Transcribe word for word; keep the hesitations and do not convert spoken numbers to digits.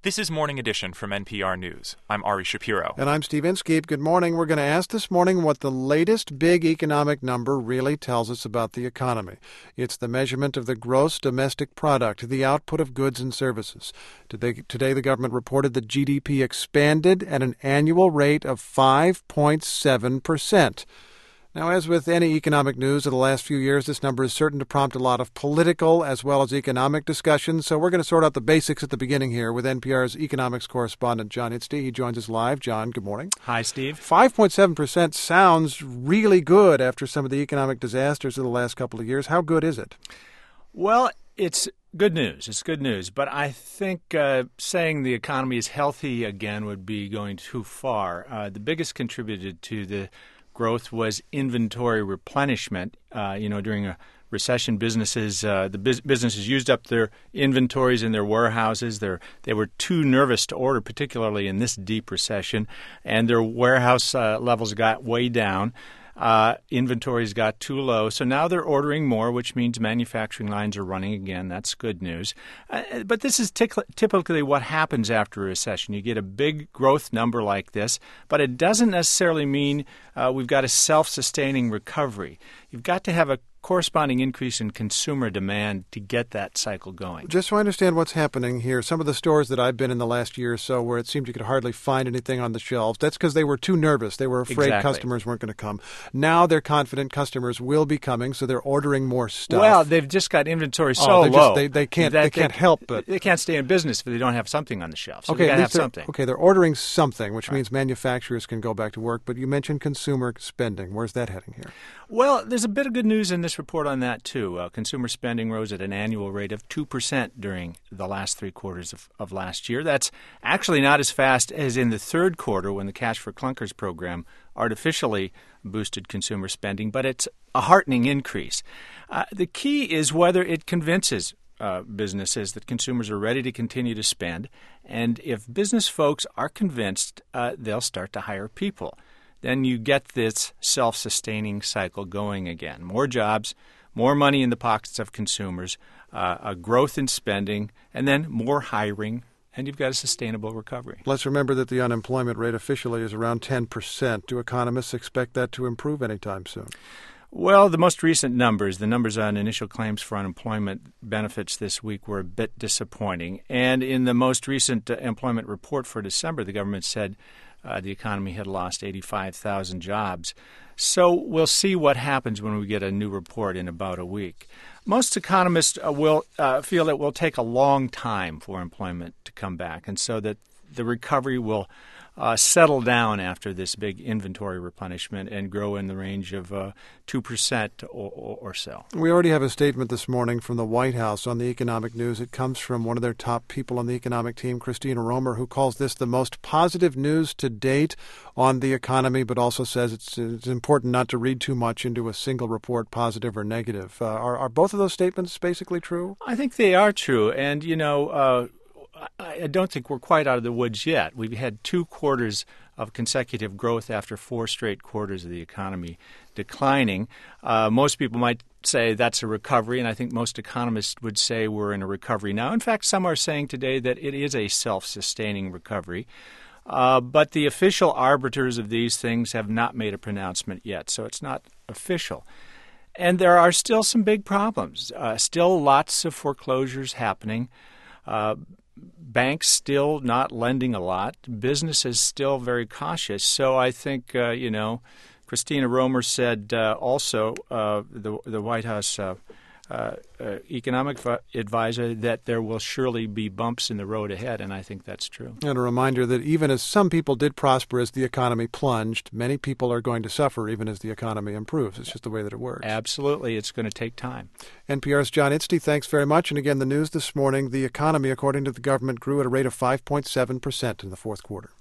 This is Morning Edition from N P R News. I'm Ari Shapiro. And I'm Steve Inskeep. Good morning. We're going to ask this morning what the latest big economic number really tells us about the economy. It's the measurement of the gross domestic product, the output of goods and services. Today, today the government reported that G D P expanded at an annual rate of five point seven percent. Now, as with any economic news of the last few years, this number is certain to prompt a lot of political as well as economic discussion. So we're going to sort out the basics at the beginning here with N P R's economics correspondent, John Itzty. He joins us live. John, good morning. Hi, Steve. five point seven percent sounds really good after some of the economic disasters of the last couple of years. How good is it? Well, it's good news. It's good news. But I think uh, saying the economy is healthy again would be going too far. Uh, the biggest contributor to the growth was inventory replenishment. Uh, you know, during a recession, businesses uh, the biz- businesses used up their inventories in their warehouses. They're, they were too nervous to order, particularly in this deep recession, and their warehouse uh, levels got way down. Uh, inventories got too low. So now they're ordering more, which means manufacturing lines are running again. That's good news. Uh, but this is tic- typically what happens after a recession. You get a big growth number like this, but it doesn't necessarily mean uh, we've got a self-sustaining recovery. You've got to have a corresponding increase in consumer demand to get that cycle going. Just so I understand what's happening here, some of the stores that I've been in the last year or so where it seemed you could hardly find anything on the shelves, that's because they were too nervous. They were afraid Exactly. customers weren't going to come. Now they're confident customers will be coming, so they're ordering more stuff. Well, they've just got inventory so oh, low. Just, they, they can't, that they can't they, help but. They can't stay in business if they don't have something on the shelf. So okay, they got to have they're, something. Okay, they're ordering something, which right. means manufacturers can go back to work. But you mentioned consumer spending. Where's that heading here? Well, there's a bit of good news in this report on that, too. Uh, consumer spending rose at an annual rate of two percent during the last three quarters of, of last year. That's actually not as fast as in the third quarter when the Cash for Clunkers program artificially boosted consumer spending, but it's a heartening increase. Uh, the key is whether it convinces uh, businesses that consumers are ready to continue to spend, and if business folks are convinced, uh, they'll start to hire people. Then you get this self-sustaining cycle going again. More jobs, more money in the pockets of consumers, uh, a growth in spending, and then more hiring, and you've got a sustainable recovery. Let's remember that the unemployment rate officially is around ten percent. Do economists expect that to improve anytime soon? Well, the most recent numbers, the numbers on initial claims for unemployment benefits this week were a bit disappointing. And in the most recent uh, employment report for December, the government said Uh, the economy had lost eighty-five thousand jobs. So we'll see what happens when we get a new report in about a week. Most economists uh, will uh, feel it will take a long time for employment to come back, and so that the recovery will uh, settle down after this big inventory replenishment and grow in the range of uh, two percent or, or, or so. We already have a statement this morning from the White House on the economic news. It comes from one of their top people on the economic team, Christina Romer, who calls this the most positive news to date on the economy, but also says it's, it's important not to read too much into a single report, positive or negative. Uh, are, are both of those statements basically true? I think they are true. And, you know, uh, I don't think we're quite out of the woods yet. We've had two quarters of consecutive growth after four straight quarters of the economy declining. Uh, most people might say that's a recovery, and I think most economists would say we're in a recovery now. In fact, some are saying today that it is a self-sustaining recovery. Uh, but the official arbiters of these things have not made a pronouncement yet, so it's not official. And there are still some big problems, uh, still lots of foreclosures happening. Uh, Banks still not lending a lot. Businesses still very cautious. So I think, uh, you know, Christina Romer said uh, also, uh, the, the White House uh, uh, uh, economic advisor, that there will surely be bumps in the road ahead, and I think that's true. And a reminder that even as some people did prosper as the economy plunged, many people are going to suffer even as the economy improves. It's just the way that it works. Absolutely. It's going to take time. N P R's John Itzty, thanks very much. And again, the news this morning, the economy, according to the government, grew at a rate of five point seven percent in the fourth quarter.